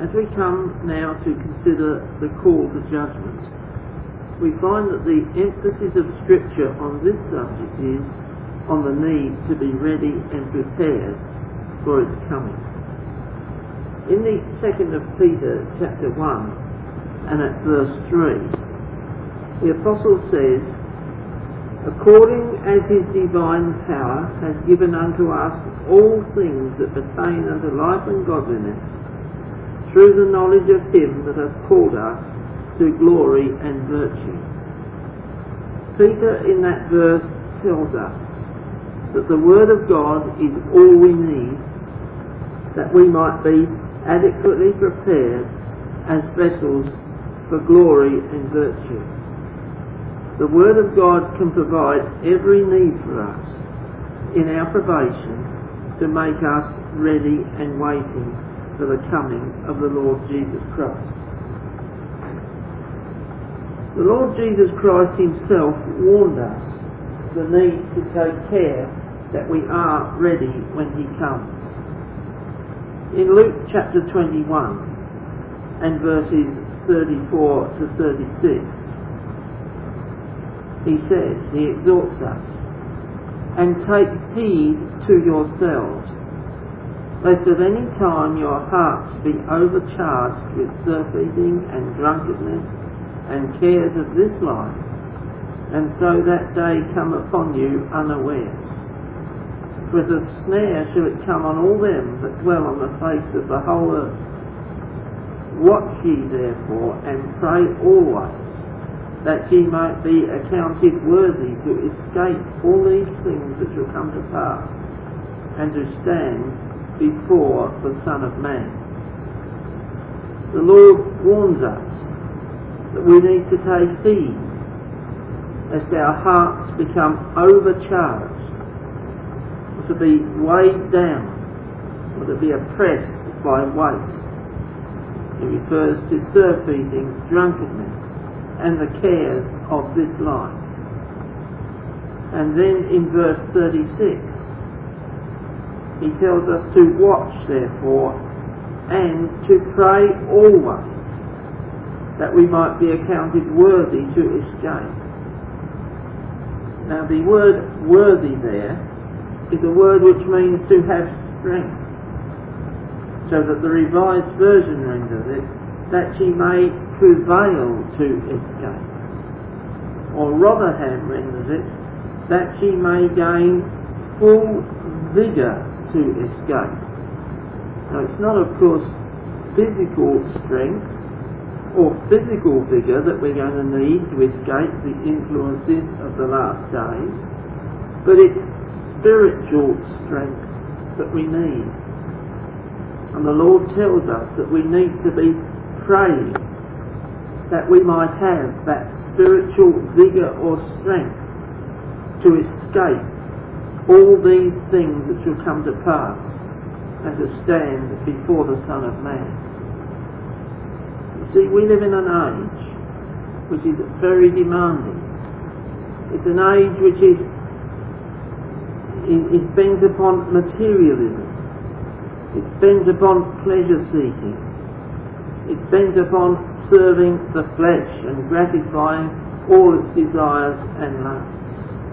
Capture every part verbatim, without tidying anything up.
As we come now to consider the call to judgment, we find that the emphasis of Scripture on this subject is on the need to be ready and prepared for its coming. In the second of Peter chapter one and at verse three, the Apostle says, "According as his divine power has given unto us all things that pertain unto life and godliness, through the knowledge of him that hath called us to glory and virtue." Peter in that verse tells us that the Word of God is all we need, that we might be adequately prepared as vessels for glory and virtue. The Word of God can provide every need for us in our probation to make us ready and waiting for the coming of the Lord Jesus Christ. The Lord Jesus Christ himself warned us the need to take care that we are ready when he comes. In Luke chapter twenty-one and verses thirty-four to thirty-six, he says, he exhorts us, "And take heed to yourselves, lest at any time your hearts be overcharged with surfeiting and drunkenness and cares of this life, and so that day come upon you unawares. For as a snare shall it come on all them that dwell on the face of the whole earth. Watch ye therefore, and pray always, that ye might be accounted worthy to escape all these things that shall come to pass, and to stand before the Son of Man." The Lord warns us that we need to take heed lest our hearts become overcharged, or to be weighed down, or to be oppressed by weight. He refers to surfeiting, drunkenness, and the cares of this life. And then in verse thirty-six, he tells us to watch therefore and to pray always, that we might be accounted worthy to escape. Now the word worthy there is a word which means to have strength, so that the Revised Version renders it, that ye may prevail to escape. Or Rotherham renders it, that ye may gain full vigour to escape. Now it's not, of course, physical strength or physical vigour that we're going to need to escape the influences of the last days, but it's spiritual strength that we need. And the Lord tells us that we need to be praying that we might have that spiritual vigour or strength to escape all these things that shall come to pass and to stand before the Son of Man. See, we live in an age which is very demanding. It's an age which is, is, is bent upon materialism. It's bent upon pleasure seeking. It's bent upon serving the flesh and gratifying all its desires and lusts.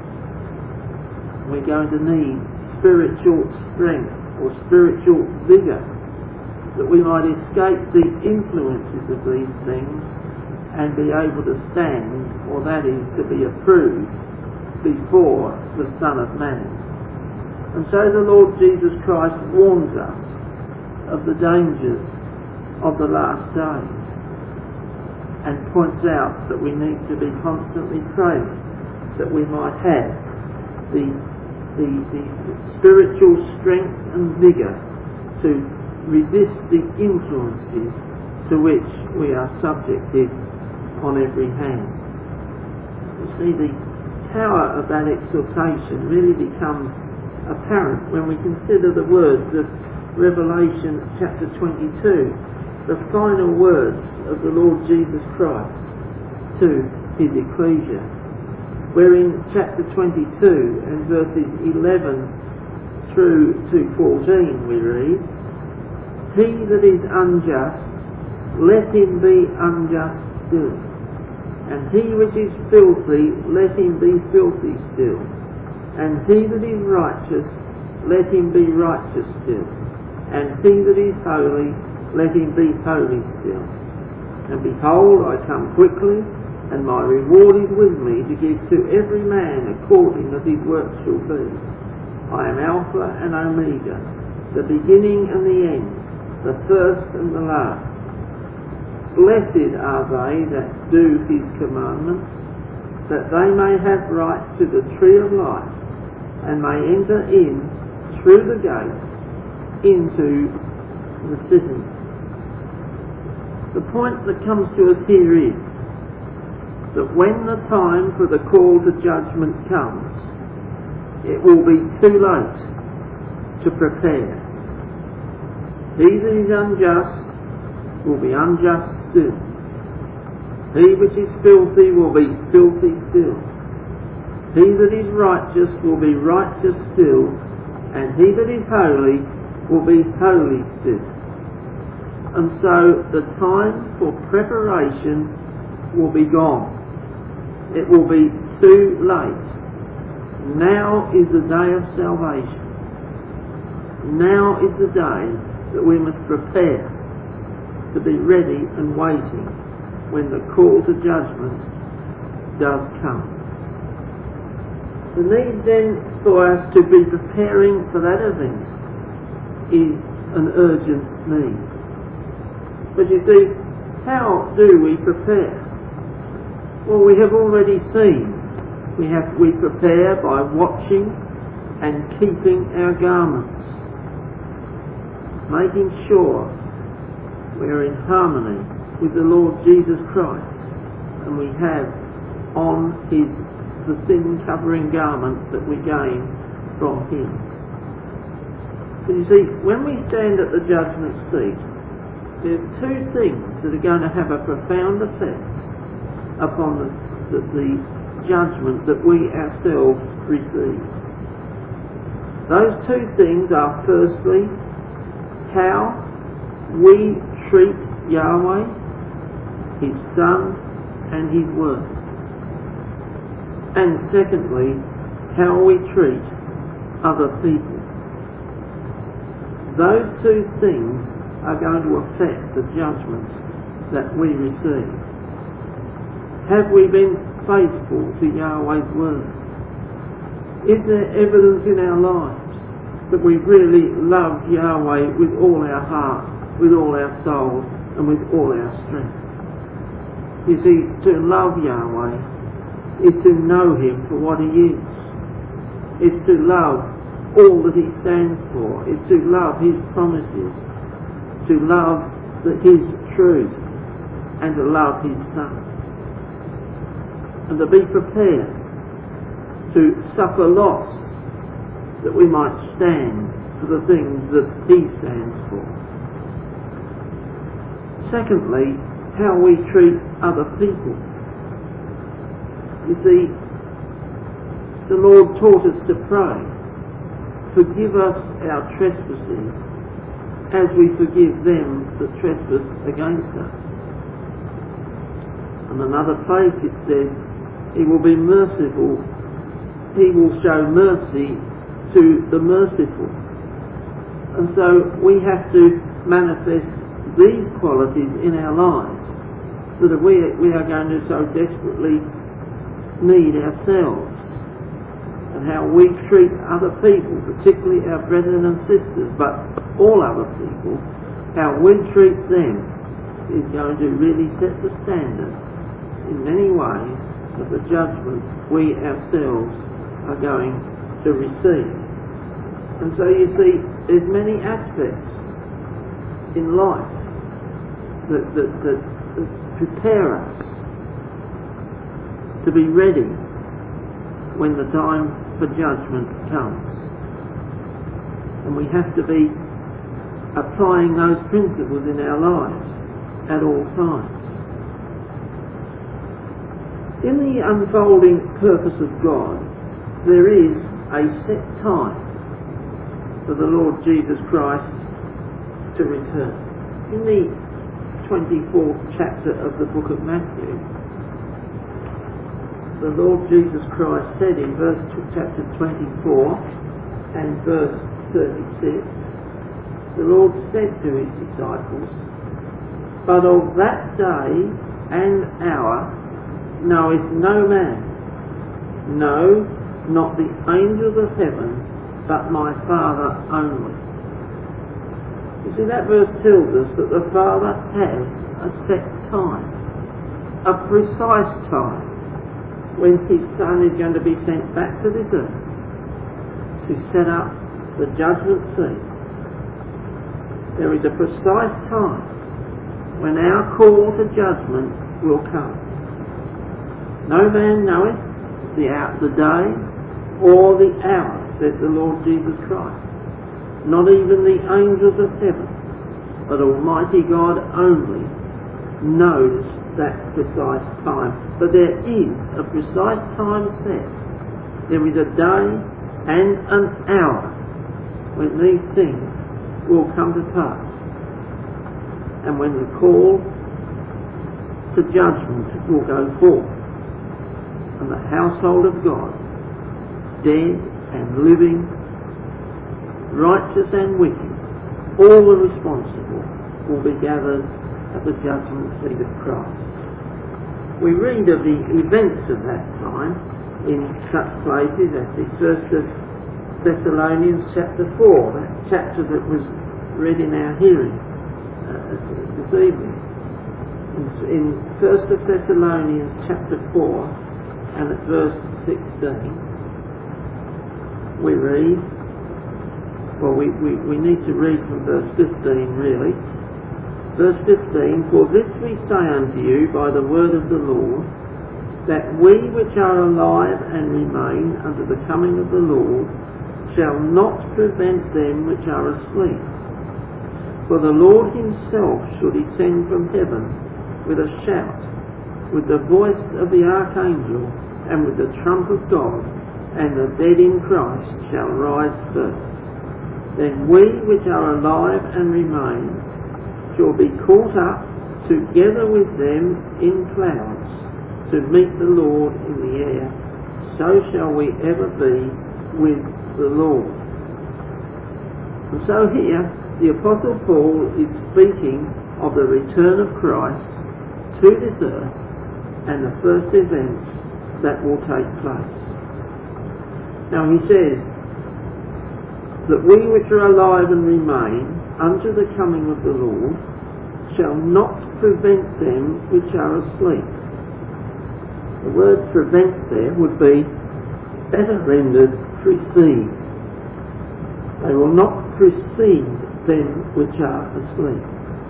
We're going to need spiritual strength or spiritual vigour, that we might escape the influences of these things and be able to stand, or that is, to be approved before the Son of Man. And so the Lord Jesus Christ warns us of the dangers of the last days and points out that we need to be constantly praying that we might have the, the, the spiritual strength and vigour to resist the influences to which we are subjected on every hand. You see, the power of that exhortation really becomes apparent when we consider the words of Revelation chapter twenty-two, the final words of the Lord Jesus Christ to his ecclesia, where in chapter twenty-two and verses eleven through to fourteen we read, "He that is unjust let him be unjust still. And he which is filthy, let him be filthy still. And he that is righteous, let him be righteous still. And he that is holy, let him be holy still. And behold, I come quickly, and my reward is with me to give to every man according as his work shall be. I am Alpha and Omega, the beginning and the end, the first and the last. Blessed are they that do his commandments, that they may have right to the tree of life, and may enter in through the gate into the city. The point that comes to us here is that when the time for the call to judgment comes, it will be too late to prepare. He that is unjust will be unjust still. He which is filthy will be filthy still. He that is righteous will be righteous still, and he that is holy will be holy still. And so the time for preparation will be gone. It will be too late. Now is the day of salvation. Now is the day that we must prepare to be ready and waiting when the call to judgment does come. The need then for us to be preparing for that event is an urgent need. But you see, how do we prepare? Well, we have already seen. We have we prepare by watching and keeping our garments, making sure we are in harmony with the Lord Jesus Christ, and we have on his the sin covering garment that we gain from him. But you see, when we stand at the judgment seat, there are two things that are going to have a profound effect upon the, the, the judgment that we ourselves receive. Those two things are, firstly, how we treat Yahweh, his Son, and his Word. And secondly, how we treat other people. Those two things are going to affect the judgment that we receive. Have we been faithful to Yahweh's Word? Is there evidence in our lives that we really love Yahweh with all our heart, with all our soul, and with all our strength? You see, to love Yahweh is to know him for what he is. It's to love all that he stands for. It's to love his promises, to love the, his truth, and to love his Son. And to be prepared to suffer loss that we might stand for the things that he stands for. Secondly, how we treat other people. You see, the Lord taught us to pray, forgive us our trespasses as we forgive them that trespass against us. In another place it says, he will be merciful, he will show mercy to the merciful. And so we have to manifest these qualities in our lives that we, we are going to so desperately need ourselves, and how we treat other people, particularly our brethren and sisters, but all other people, how we treat them is going to really set the standard in many ways of the judgment we ourselves are going to receive. And so you see, there's many aspects in life that, that, that, that prepare us to be ready when the time for judgment comes. And we have to be applying those principles in our lives at all times. In the unfolding purpose of God, there is a set time for the Lord Jesus Christ to return. In the twenty-fourth chapter of the book of Matthew, the Lord Jesus Christ said in verse chapter twenty-four and verse thirty-six, the Lord said to his disciples, "But of that day and hour knoweth no man, no, not the angels of heaven, but my Father only." You see, that verse tells us that the Father has a set time, a precise time, when his Son is going to be sent back to this earth to set up the judgment seat. There is a precise time when our call to judgment will come. No man knoweth the hour, the day or the hour, says the Lord Jesus Christ. Not even the angels of heaven, but Almighty God only knows that precise time. But there is a precise time set. There is a day and an hour when these things will come to pass, and when the call to judgment will go forth, and the household of God, dead and living, righteous and wicked, all the responsible, will be gathered at the judgment seat of Christ. We read of the events of that time in such places as the first of Thessalonians chapter four, that chapter that was read in our hearing uh, this evening. In first of Thessalonians chapter four and at verse sixteen, we read, well we, we, we need to read from verse fifteen really. Verse fifteen, "For this we say unto you by the word of the Lord, that we which are alive and remain unto the coming of the Lord shall not prevent them which are asleep. For the Lord himself shall descend from heaven with a shout, with the voice of the archangel, and with the trump of God, and the dead in Christ shall rise first. Then we which are alive and remain shall be caught up together with them in clouds to meet the Lord in the air. So shall we ever be with the Lord." And so here the Apostle Paul is speaking of the return of Christ to this earth and the first events that will take place. Now he says that we which are alive and remain unto the coming of the Lord shall not prevent them which are asleep. The word "prevent" there would be better rendered "precede." They will not precede them which are asleep.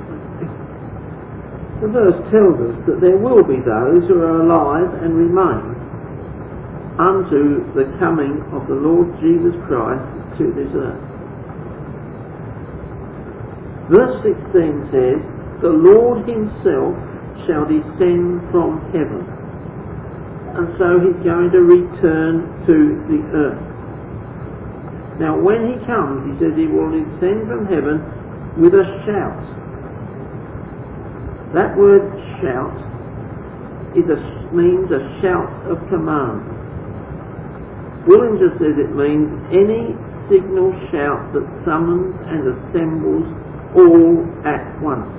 The verse tells us that there will be those who are alive and remain unto the coming of the Lord Jesus Christ to this earth. Verse sixteen says, "The Lord himself shall descend from heaven." And so he's going to return to the earth. Now when he comes, he says he will descend from heaven with a shout. That word "shout" is a, means a shout of command. Willinger says it means any signal shout that summons and assembles all at once.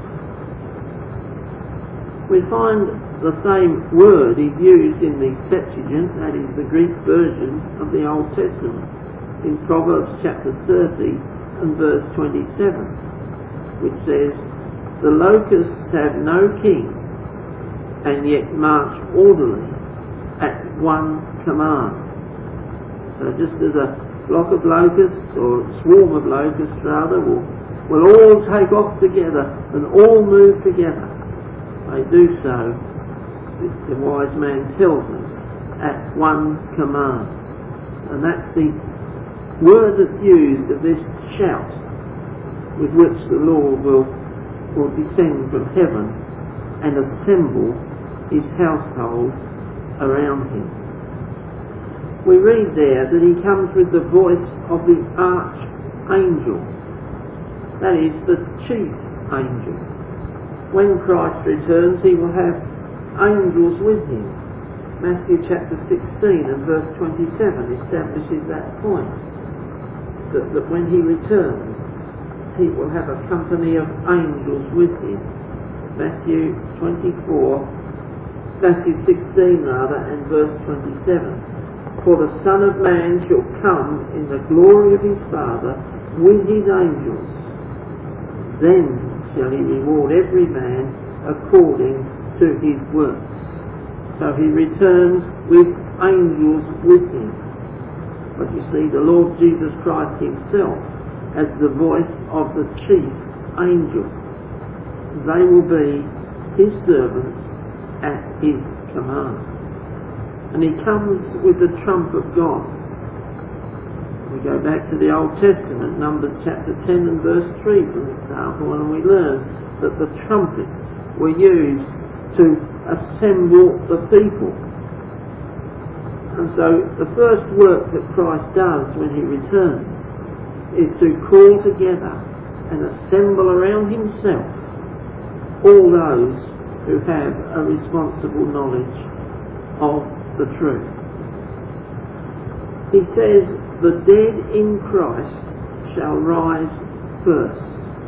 We find the same word is used in the Septuagint, that is the Greek version of the Old Testament, in Proverbs chapter thirty and verse twenty-seven, which says, "The locusts have no king, and yet march orderly at one command." So just as a flock of locusts, or a swarm of locusts rather, will, will all take off together and all move together, they do so, the wise man tells us, at one command. And that's the word that's used of this shout with which the Lord will, will descend from heaven and assemble his household around him. We read there that he comes with the voice of the archangel, that is, the chief angel. when Christ returns, he will have angels with him. Matthew chapter sixteen and verse twenty-seven establishes that point, that, that when he returns, he will have a company of angels with him. Matthew twenty-four, Matthew sixteen rather, and verse twenty-seven. For the Son of Man shall come in the glory of his Father with his angels. Then shall he reward every man according to his works. So he returns with angels with him. But you see, the Lord Jesus Christ himself as the voice of the chief angel. They will be his servants at his command. And he comes with the trump of God. We go back to the Old Testament, Numbers chapter ten and verse three, for example, and we learn that the trumpets were used to assemble the people. And so the first work that Christ does when he returns is to call together and assemble around himself all those who have a responsible knowledge of the truth. He says, the dead in Christ shall rise first.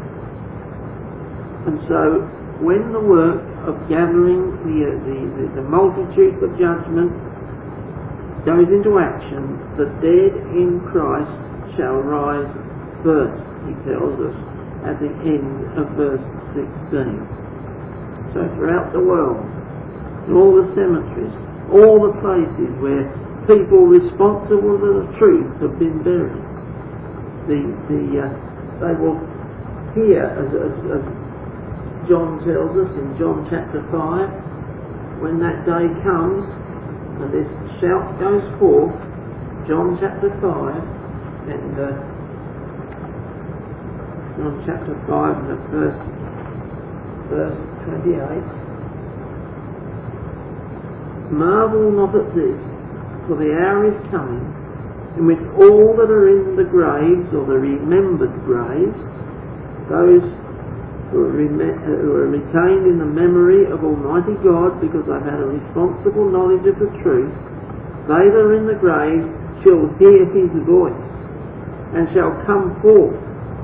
And so when the work of gathering the, the, the, the multitude for judgment goes into action, the dead in Christ shall rise first, he tells us at the end of verse sixteen. So throughout the world, in all the cemeteries, all the places where people responsible for the truth have been buried, the, the, uh, they will hear, as, as, as John tells us in John chapter five, when that day comes and this shout goes forth, John chapter five and uh, John chapter five and at verse, verse twenty-eight. Marvel not at this, for the hour is coming in which all that are in the graves, or the remembered graves, those who are, rem- who are retained in the memory of Almighty God because they've had a responsible knowledge of the truth, they that are in the graves shall hear his voice and shall come forth.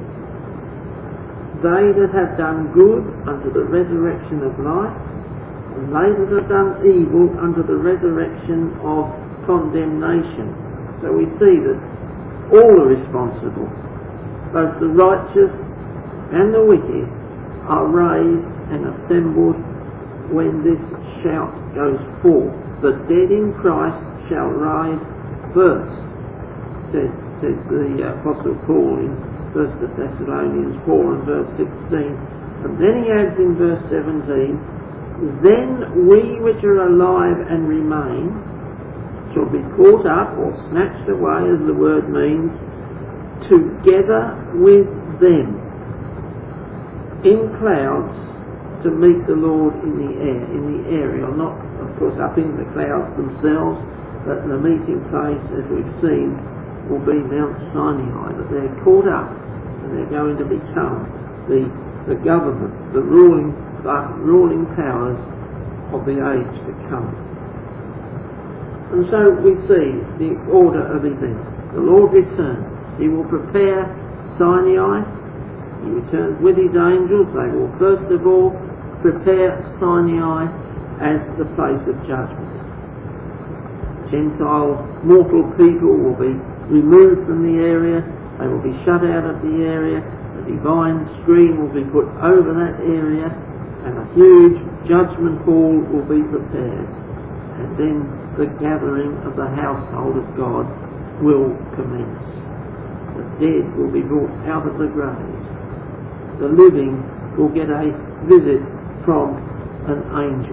They that have done good unto the resurrection of life, and they that have done evil unto the resurrection of condemnation. So we see that all are responsible, both the righteous and the wicked, are raised and assembled when this shout goes forth. The dead in Christ shall rise first, says, says the Apostle Paul in First Thessalonians four and verse sixteen. And then he adds in verse seventeen, then we which are alive and remain shall be caught up, or snatched away as the word means, together with them in clouds to meet the Lord in the air, in the area, not of course up in the clouds themselves, but the meeting place, as we've seen, will be Mount Sinai, that they're caught up and they're going to become the, the government, the ruling, the ruling powers of the age to come. And so we see the order of events. The Lord returns. He will prepare Sinai. He returns with his angels. They will first of all prepare Sinai as the place of judgment. Gentile mortal people will be removed from the area. They will be shut out of the area. The divine screen will be put over that area, and a huge judgment hall will be prepared. And then the gathering of the household of God will commence. The dead will be brought out of the graves. The living will get a visit from an angel.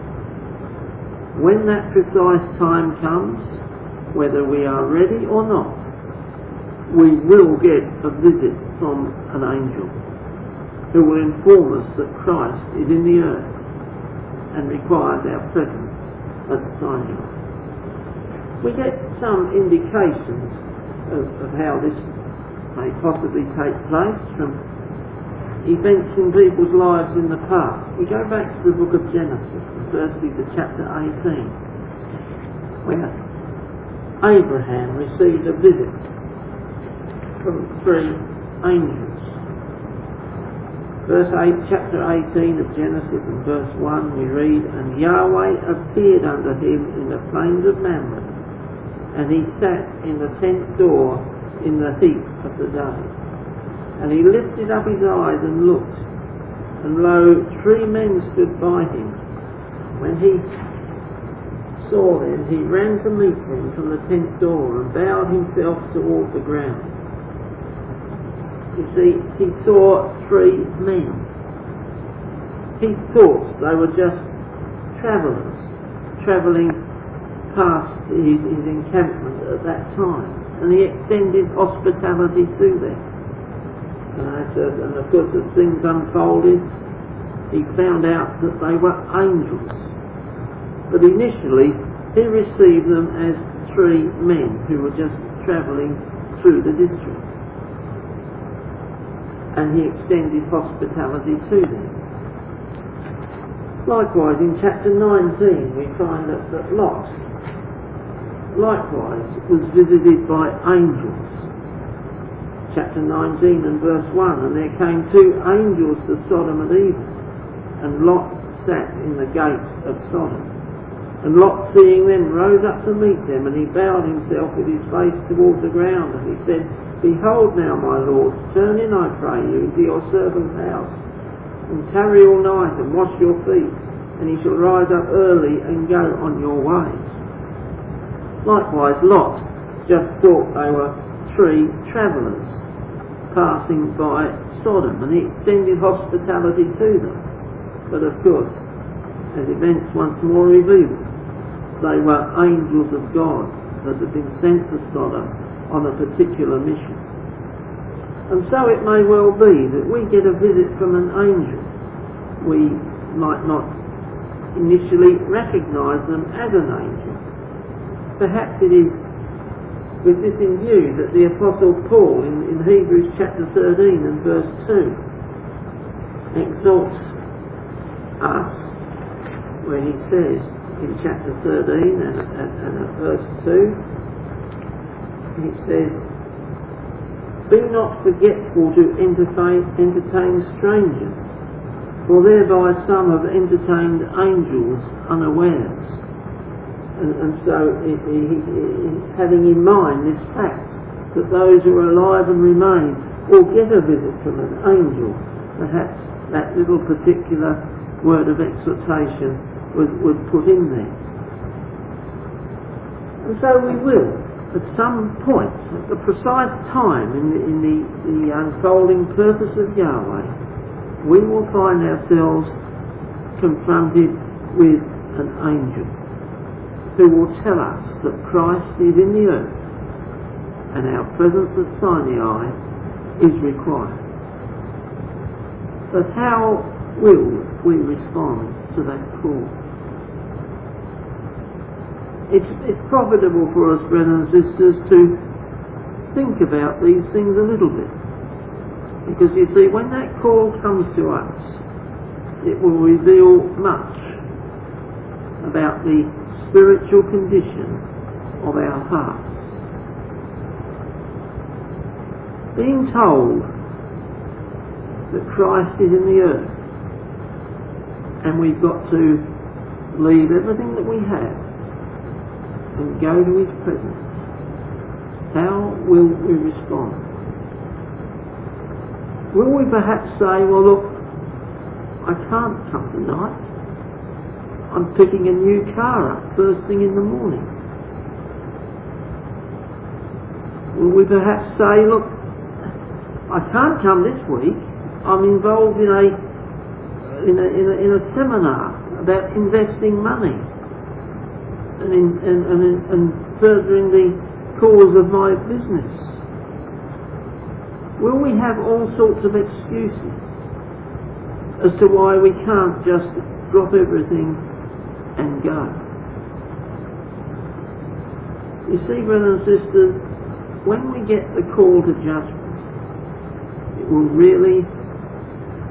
When that precise time comes, whether we are ready or not, we will get a visit from an angel who will inform us that Christ is in the earth and requires our presence at Sinai. We get some indications of, of how this may possibly take place from events in people's lives in the past. We go back to the book of Genesis, firstly to chapter eighteen, where Abraham received a visit from three angels. Verse eight, chapter eighteen of Genesis and verse one we read, "And Yahweh appeared unto him in the plains of Mamre, and he sat in the tent door in the heat of the day. And he lifted up his eyes and looked, and lo, three men stood by him. When he saw them, he ran to meet them from the tent door and bowed himself toward the ground." You see, he saw three men. He thought they were just travellers, travelling past his, his encampment at that time, and he extended hospitality to them. And, and of course, as things unfolded, he found out that they were angels. But initially, he received them as three men who were just travelling through the district. And he extended hospitality to them. Likewise, in chapter nineteen, we find that, that Lot, likewise, was visited by angels. Chapter nineteen and verse one, "And there came two angels to Sodom and Eden, and Lot sat in the gates of Sodom. And Lot, seeing them, rose up to meet them, and he bowed himself with his face towards the ground, and he said, Behold now, my lord, turn in, I pray you, into your servant's house, and tarry all night, and wash your feet, and he shall rise up early and go on your ways." Likewise, Lot just thought they were three travellers passing by Sodom, and he extended hospitality to them. But of course, as events once more revealed, they were angels of God that had been sent to Sodom on a particular mission. And so it may well be that we get a visit from an angel. We might not initially recognise them as an angel. Perhaps it is with this in view that the Apostle Paul in, in Hebrews chapter thirteen and verse two exhorts us, where he says in chapter thirteen and, and, and at verse two, he says, "Be not forgetful to entertain, entertain strangers, for thereby some have entertained angels unawares." And, and so, he, he, he, having in mind this fact that those who are alive and remain will get a visit from an angel, perhaps that little particular word of exhortation was, was put in there. And so we will, at some point, at the precise time in the, in the, the unfolding purpose of Yahweh, we will find ourselves confronted with an angel who will tell us that Christ is in the earth and our presence at Sinai is required. But how will we respond to that call? It's, it's profitable for us, brothers and sisters, to think about these things a little bit. Because you see, when that call comes to us, it will reveal much about the spiritual condition of our hearts. Being told that Christ is in the earth and we've got to leave everything that we have and go to his presence, how will we respond? Will we perhaps say, well look, I can't come tonight. I'm picking a new car up first thing in the morning. Will we perhaps say, look, I can't come this week. I'm involved in a in a, in a, in a seminar about investing money and, in, and, and, and furthering the cause of my business. Will we have all sorts of excuses as to why we can't just drop everything and go? You see, brothers and sisters, when we get the call to judgment, it will really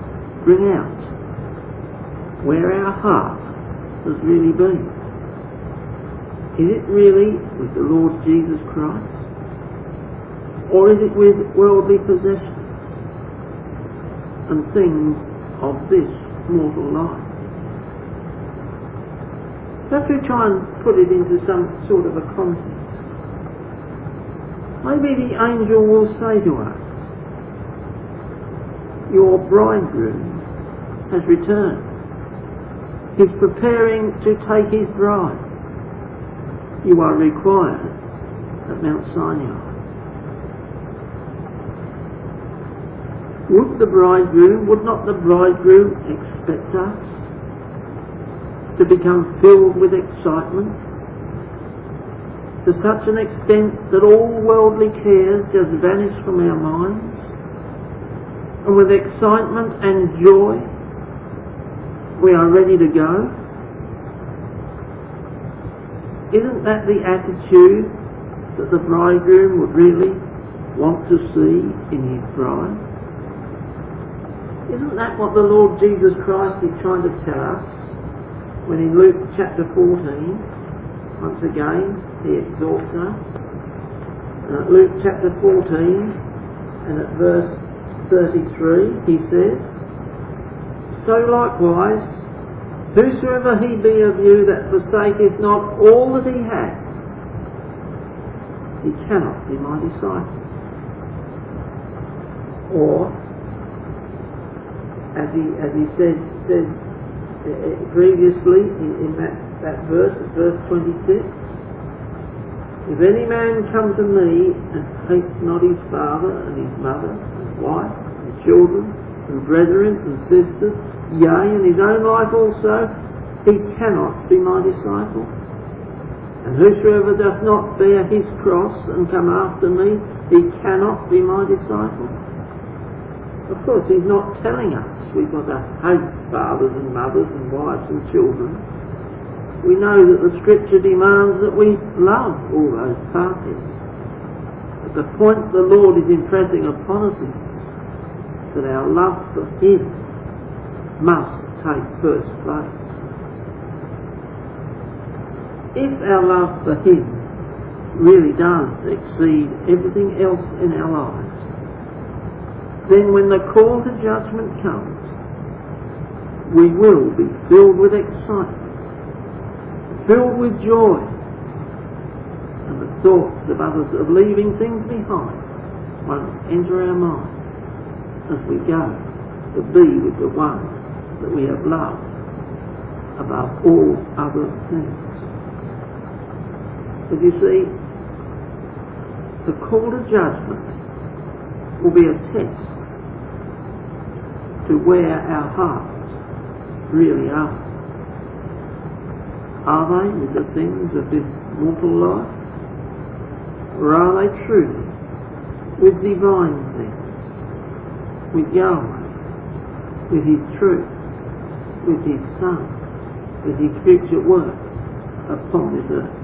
bring out where our heart has really been. Is it really with the Lord Jesus Christ? Or is it with worldly possessions and things of this mortal life? So if we try and put it into some sort of a context, maybe the angel will say to us, your bridegroom has returned. He's preparing to take his bride. You are required at Mount Sinai. Would the bridegroom, would not the bridegroom expect us to become filled with excitement to such an extent that all worldly cares just vanish from our minds, and with excitement and joy we are ready to go? Isn't that the attitude that the bridegroom would really want to see in his bride? Isn't that what the Lord Jesus Christ is trying to tell us when in Luke chapter fourteen, once again, he exhorts us? And at Luke chapter fourteen and at verse thirty-three, he says, so likewise, whosoever he be of you that forsaketh not all that he hath, he cannot be my disciple. Or, as he as he said, said uh, previously in, in that, that verse, at verse twenty-six, if any man come to me and hates not his father and his mother and wife and children and brethren and sisters, yea, and his own life also, he cannot be my disciple. And whosoever doth not bear his cross and come after me, he cannot be my disciple. Of course, he's not telling us we've got to hate fathers and mothers and wives and children. We know that the Scripture demands that we love all those parties. But the point the Lord is impressing upon us is that our love for him must take first place. If our love for him really does exceed everything else in our lives, then when the call to judgment comes, we will be filled with excitement, filled with joy, and the thoughts of others of leaving things behind won't enter our mind as we go to be with the one that we have loved above all other things. But you see, the call to judgment will be a test to where our hearts really are. Are they with the things of this mortal life? Or are they truly with divine things, with Yahweh, with his truth, with his Son, with his future work upon this earth?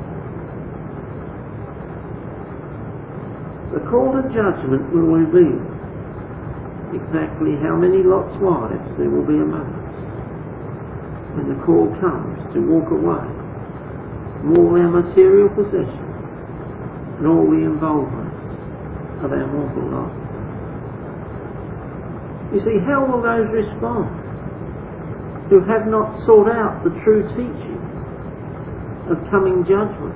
The call to judgment will reveal exactly how many Lot's wives there will be among us when the call comes to walk away from all our material possessions and all the involvements of our mortal life. You see, how will those respond who have not sought out the true teaching of coming judgment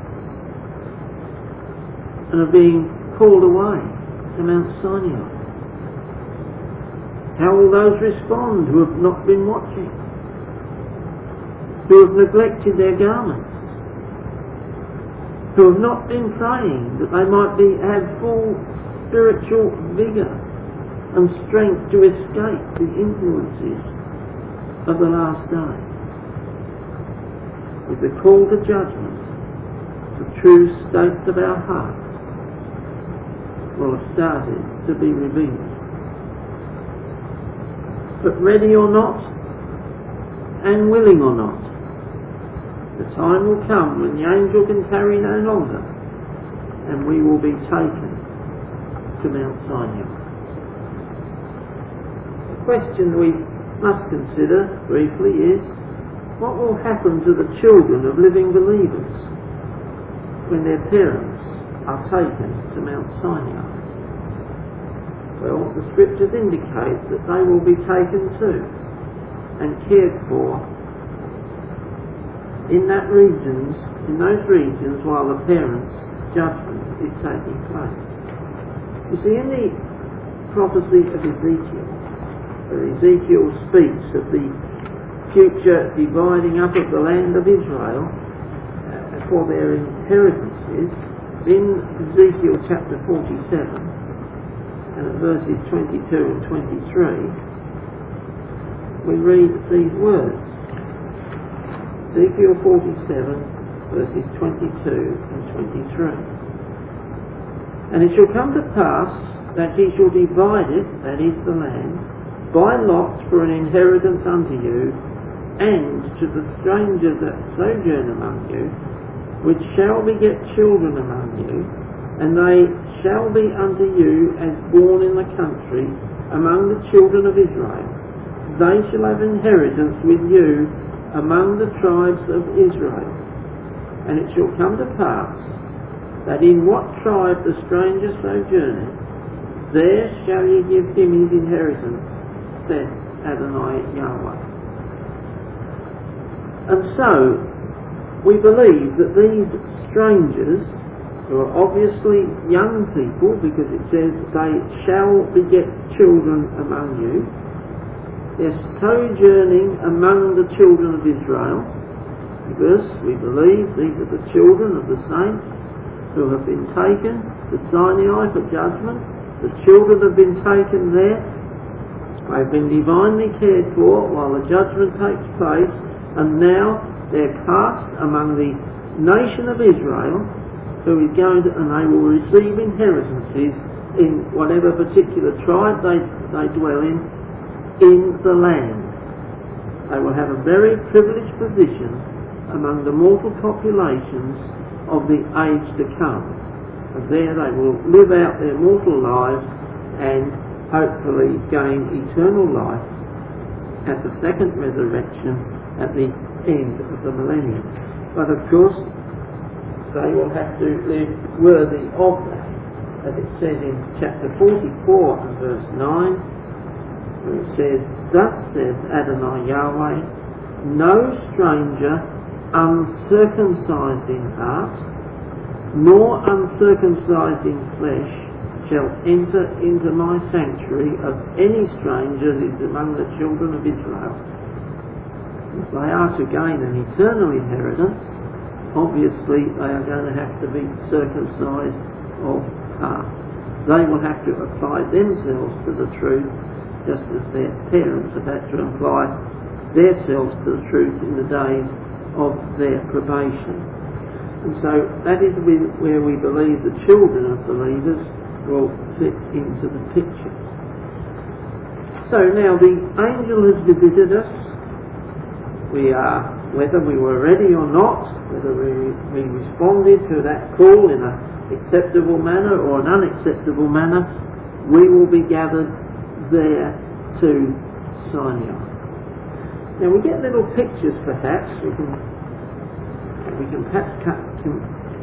and of being called away to Mount Sinai? How will those respond who have not been watching, who have neglected their garments, who have not been praying that they might be have full spiritual vigour and strength to escape the influences of the last days? With the call to judgment, the true state of our hearts will have started to be revealed. But ready or not, and willing or not, the time will come when the angel can tarry no longer, and we will be taken to Mount Sinai. The question we must consider briefly is what will happen to the children of living believers when their parents are taken to Mount Sinai. Well, the scriptures indicate that they will be taken too and cared for in that regions, in those regions while the parents' judgment is taking place. You see, in the prophecy of Ezekiel, where Ezekiel speaks of the future dividing up of the land of Israel uh, for their inheritances, in Ezekiel chapter forty-seven and at verses twenty-two and twenty-three, we read these words. Ezekiel forty-seven verses twenty-two and twenty-three. And it shall come to pass that he shall divide it, that is the land, by lots for an inheritance unto you, and to the strangers that sojourn among you, which shall beget children among you, and they shall be unto you as born in the country among the children of Israel. They shall have inheritance with you among the tribes of Israel. And it shall come to pass that in what tribe the stranger sojourneth, there shall ye give him his inheritance, saith Adonai Yahweh. And so, we believe that these strangers, who are obviously young people, because it says they shall beget children among you, they're sojourning among the children of Israel, because we believe these are the children of the saints who have been taken to Sinai for judgment. The children have been taken there. They've been divinely cared for while the judgment takes place, and now they're cast among the nation of Israel, who is going to, and they will receive inheritances in whatever particular tribe they, they dwell in, in the land. They will have a very privileged position among the mortal populations of the age to come. And there they will live out their mortal lives and hopefully gain eternal life at the second resurrection at the end of the millennium. But of course, they will have to live worthy of that. As it says in chapter forty-four and verse nine, where it says, Thus says Adonai Yahweh, no stranger uncircumcised in heart, nor uncircumcised in flesh, shall enter into my sanctuary of any stranger that is among the children of Israel. If they are to gain an eternal inheritance, obviously they are going to have to be circumcised of heart. They will have to apply themselves to the truth, just as their parents have had to apply themselves to the truth in the days of their probation. And so that is where we believe the children of believers will fit into the picture. So now the angel has visited us. We are, whether we were ready or not, whether we, we responded to that call in an acceptable manner or an unacceptable manner, we will be gathered there to Sinai. Now we get little pictures perhaps, we can, we can perhaps cut, can,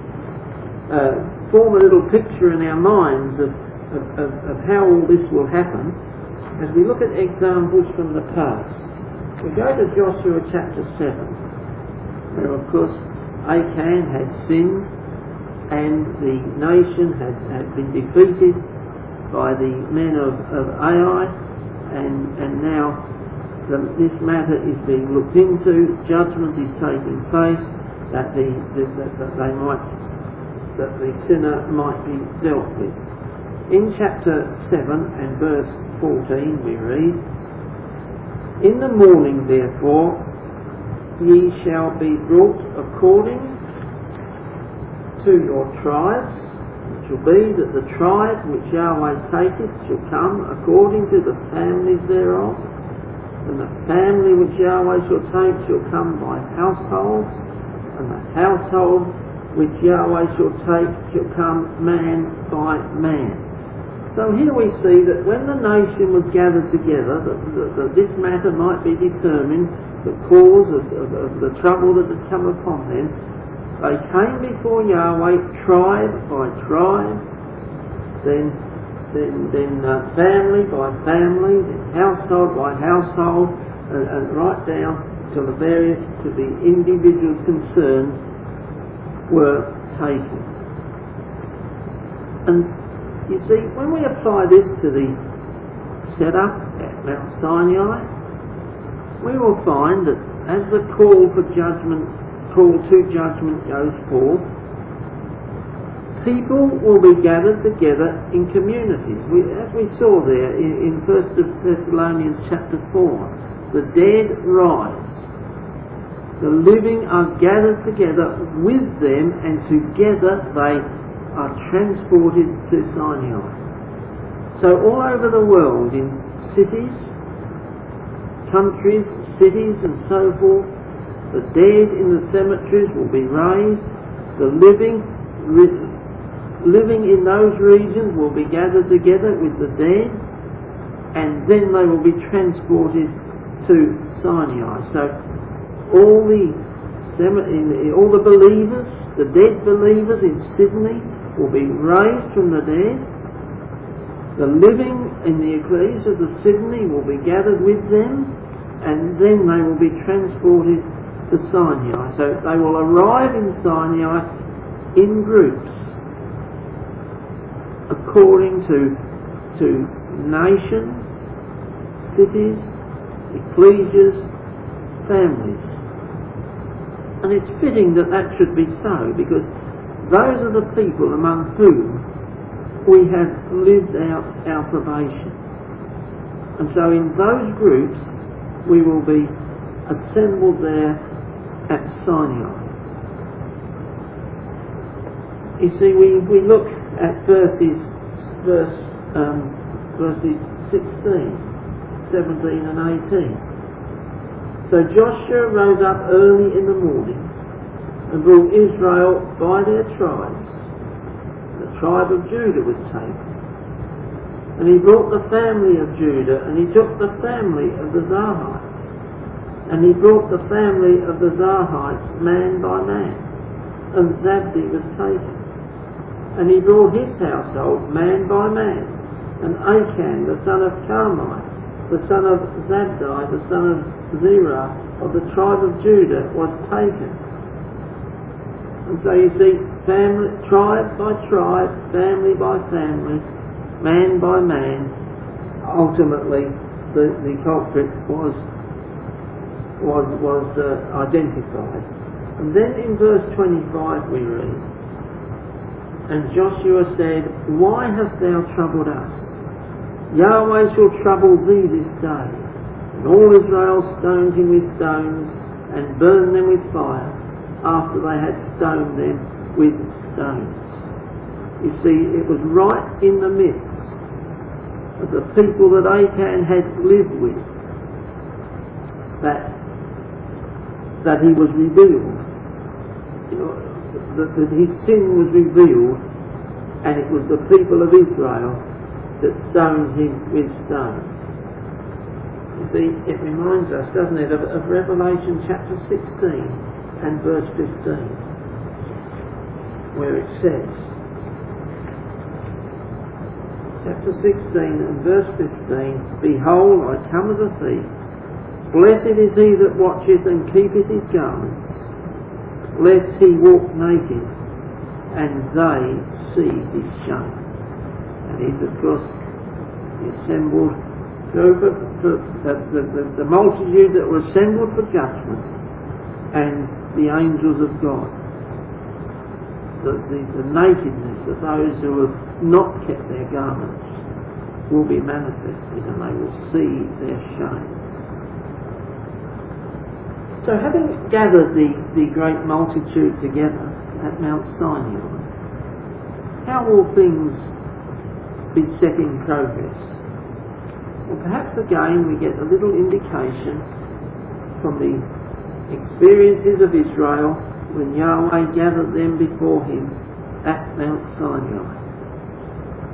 uh, form a little picture in our minds of, of, of, of how all this will happen as we look at examples from the past. We go to Joshua chapter seven, where of course Achan had sinned and the nation had, had been defeated by the men of, of Ai, and, and now the, this matter is being looked into, judgment is taking place, that the, the that, that they might that the sinner might be dealt with. In chapter seven and verse fourteen we read, In the morning, therefore, ye shall be brought according to your tribes. It shall be that the tribe which Yahweh taketh shall come according to the families thereof. And the family which Yahweh shall take shall come by households. And the household which Yahweh shall take shall come man by man. So here we see that when the nation was gathered together, that, that, that this matter might be determined, the cause of, of, of the trouble that had come upon them, they came before Yahweh tribe by tribe, then then, then uh, family by family, then household by household, and, and right down to the various, to the individual concerns were taken. And you see, when we apply this to the setup at Mount Sinai, we will find that as the call for judgment, call to judgment goes forth, people will be gathered together in communities. We, as we saw there in, in First Thessalonians chapter four, the dead rise. The living are gathered together with them, and together they are transported to Sinai. So all over the world, in cities, countries, cities and so forth, the dead in the cemeteries will be raised, the living living in those regions will be gathered together with the dead, and then they will be transported to Sinai. So all the all the believers, the dead believers in Sydney, will be raised from the dead. The living in the ecclesia of Sydney will be gathered with them, and then they will be transported to Sinai. So they will arrive in Sinai in groups, according to to nations, cities, ecclesias, families. And it's fitting that that should be so, because those are the people among whom we have lived out our probation. And so in those groups we will be assembled there at Sinai. You see, we, we look at verses verse um, verses sixteen, seventeen and eighteen. So Joshua rose up early in the morning and brought Israel by their tribes. The tribe of Judah was taken. And he brought the family of Judah, and he took the family of the Zarhites. And he brought the family of the Zarhites man by man. And Zabdi was taken. And he brought his household man by man. And Achan, the son of Carmi, the son of Zabdi, the son of Zerah, of the tribe of Judah, was taken. And so you see, family, tribe by tribe, family by family, man by man, ultimately the, the culprit was was was uh, identified. And then in verse twenty-five we read, and Joshua said, why hast thou troubled us? Yahweh shall trouble thee this day. And all Israel stoned him with stones, and burned them with fire, after they had stoned them with stones. You see, it was right in the midst of the people that Achan had lived with that that he was revealed. You know, that, that his sin was revealed, and it was the people of Israel that stoned him with stones. You see, it reminds us, doesn't it, of, of Revelation chapter sixteen and verse fifteen, where it says, chapter sixteen and verse fifteen, behold, I come as a thief. Blessed is he that watcheth and keepeth his garments, lest he walk naked, and they see his shame. And he's, of course, the assembled group of the, the, the, the multitude that were assembled for judgment, and the angels of God. The, the, the nakedness of those who have not kept their garments will be manifested, and they will see their shame. So having gathered the, the great multitude together at Mount Sinai, how will things be set in progress? Well, perhaps again we get a little indication from the experiences of Israel when Yahweh gathered them before him at Mount Sinai.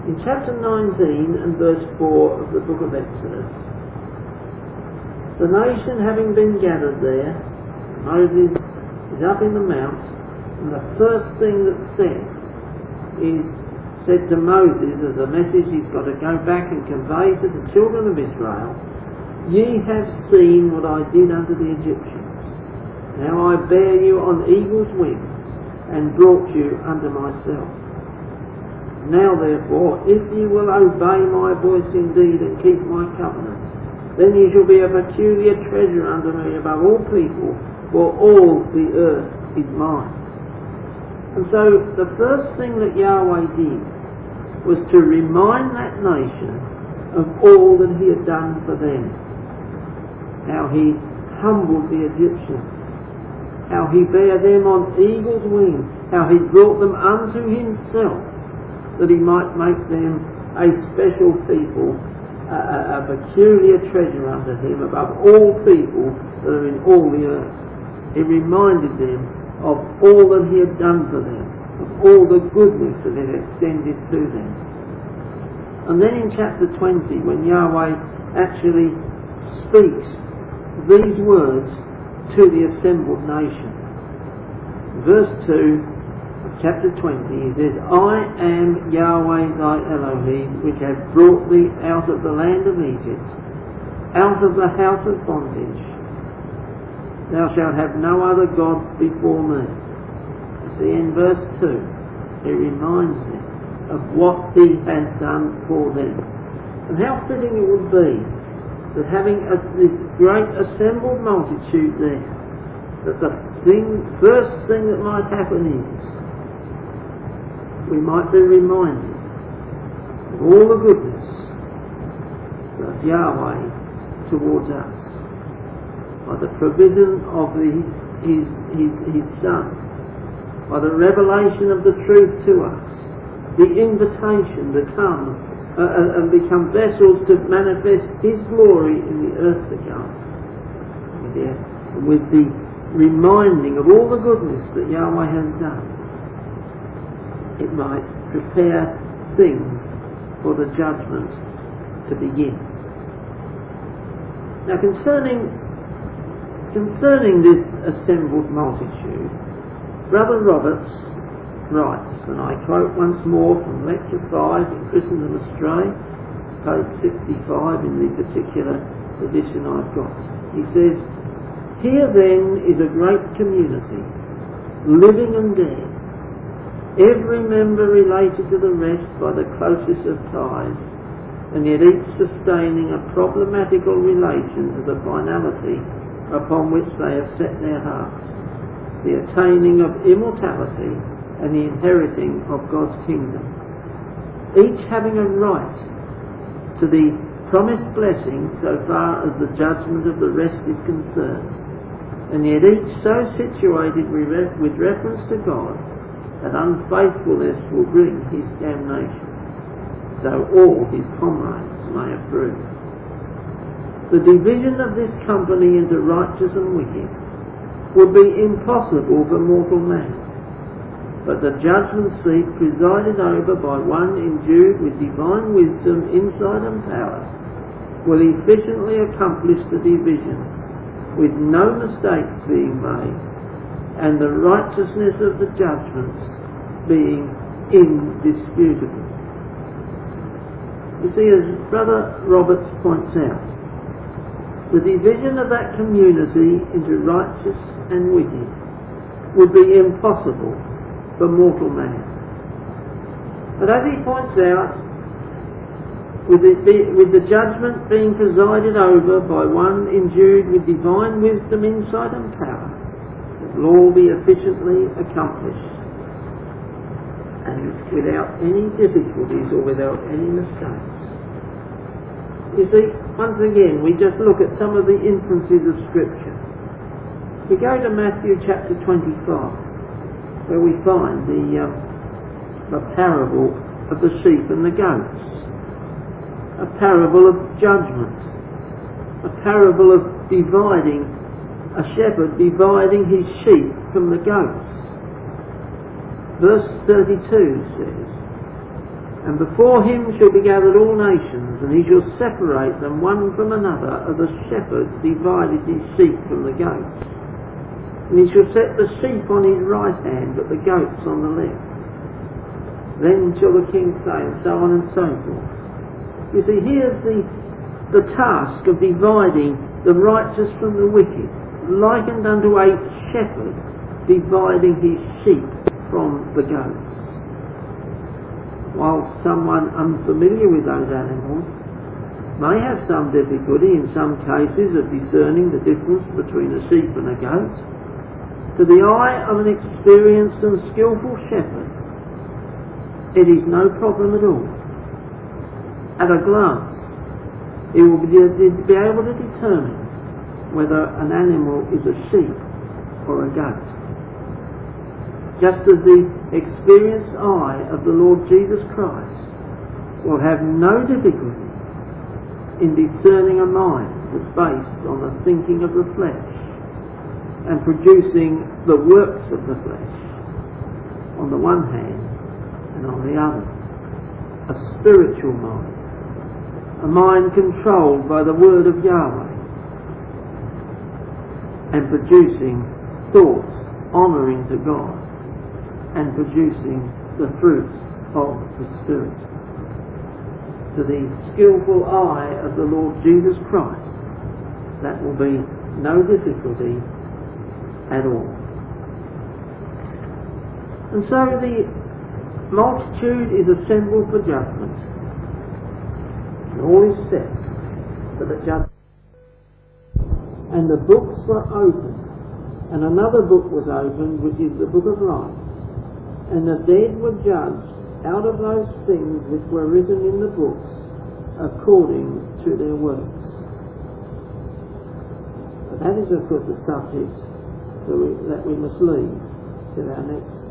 In chapter nineteen and verse four of the book of Exodus, the nation having been gathered there, Moses is up in the mount, and the first thing that's said is said to Moses as a message he's got to go back and convey to the children of Israel, "Ye have seen what I did unto the Egyptians. Now I bear you on eagle's wings, and brought you unto myself. Now therefore, if ye will obey my voice indeed, and keep my covenant, then ye shall be a peculiar treasure unto me above all people, for all the earth is mine." And so the first thing that Yahweh did was to remind that nation of all that he had done for them. How he humbled the Egyptians, how he bare them on eagle's wings, how he brought them unto himself, that he might make them a special people, a, a, a peculiar treasure unto him above all people that are in all the earth. He reminded them of all that he had done for them, of all the goodness that it extended to them. And then in chapter twenty, when Yahweh actually speaks these words to the assembled nation, verse two of chapter twenty, he says, "I am Yahweh thy Elohim, which have brought thee out of the land of Egypt, out of the house of bondage. Thou shalt have no other gods before me." You see, in verse two, he reminds them of what he has done for them. And how fitting it would be that having a, this great assembled multitude there, that the thing, first thing that might happen is we might be reminded of all the goodness of Yahweh towards us, by the provision of the, his, his, his Son, by the revelation of the truth to us, the invitation to come uh, and become vessels to manifest his glory in the earth to come. Yeah. With the reminding of all the goodness that Yahweh has done, it might prepare things for the judgment to begin. Now concerning Concerning this assembled multitude, Brother Roberts writes, and I quote once more from Lecture five in Christendom Astray, page sixty-five in the particular edition I've got. He says, "Here then is a great community, living and dead, every member related to the rest by the closest of ties, and yet each sustaining a problematical relation to the finality upon which they have set their hearts, the attaining of immortality and the inheriting of God's kingdom, each having a right to the promised blessing so far as the judgment of the rest is concerned, and yet each so situated with reference to God that unfaithfulness will bring his damnation, though all his comrades may approve. The division of this company into righteous and wicked would be impossible for mortal man, but the judgment seat presided over by one endued with divine wisdom, insight and power will efficiently accomplish the division with no mistakes being made and the righteousness of the judgments being indisputable. You see, as Brother Roberts points out, the division of that community into righteous and wicked would be impossible for mortal man. But as he points out, with the, with the judgment being presided over by one endued with divine wisdom, insight and power, it will all be efficiently accomplished and without any difficulties or without any mistakes. You see, once again, we just look at some of the inferences of Scripture. We go to Matthew chapter twenty-five, where we find the, uh, the parable of the sheep and the goats, a parable of judgment, a parable of dividing, a shepherd dividing his sheep from the goats. Verse thirty-two says, And before him shall be gathered all nations, and he shall separate them one from another, as a shepherd divided his sheep from the goats. And he shall set the sheep on his right hand, but the goats on the left. Then shall the king say, and so on and so forth. You see, here's the, the task of dividing the righteous from the wicked, likened unto a shepherd dividing his sheep from the goats. While someone unfamiliar with those animals may have some difficulty in some cases of discerning the difference between a sheep and a goat, to the eye of an experienced and skillful shepherd, it is no problem at all. At a glance, he will be able to determine whether an animal is a sheep or a goat. Just as the experienced eye of the Lord Jesus Christ will have no difficulty in discerning a mind that's based on the thinking of the flesh and producing the works of the flesh on the one hand and on the other. A spiritual mind, a mind controlled by the word of Yahweh and producing thoughts honouring to God and producing the fruits of the Spirit. To the skillful eye of the Lord Jesus Christ, that will be no difficulty at all. And so the multitude is assembled for judgment, and all is set for the judgment. And the books were opened, and another book was opened, which is the book of life. And the dead were judged out of those things which were written in the books according to their works. But that is, of course, a subject that we, that we must leave to our next